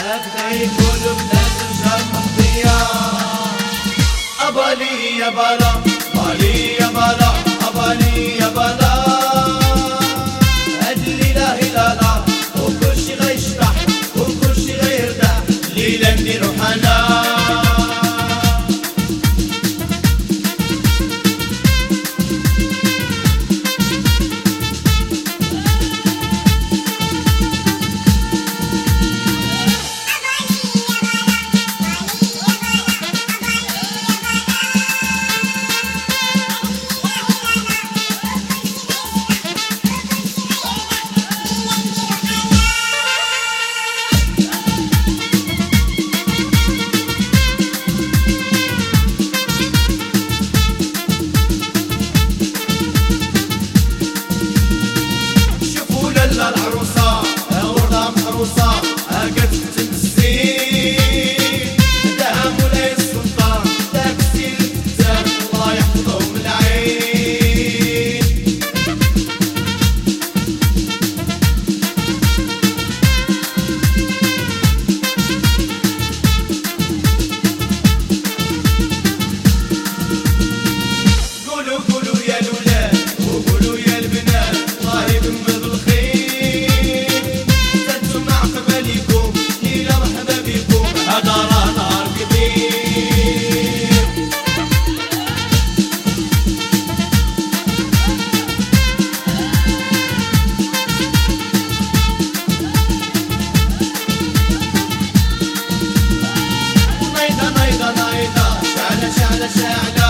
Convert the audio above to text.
هكذا يقولوا بنات الجار محظية. أبالي يا بالا بالي يا بالا أبالي يا بالا هاد الليلة هلالا وكل شي غيشطح وكل شي غيرتاح ليلة نديرو حنا. العروسة وردة محروسة قد تمسين دها مولاي السلطان داك السيد الكتاب الله يحفظه من العين. قولوا قولوا يا الولاد وقولوا يا البنات الله يدم بالخير. هذا راه نهار كبير. نايضة نايضة نايضة شعلة شعلة شعلة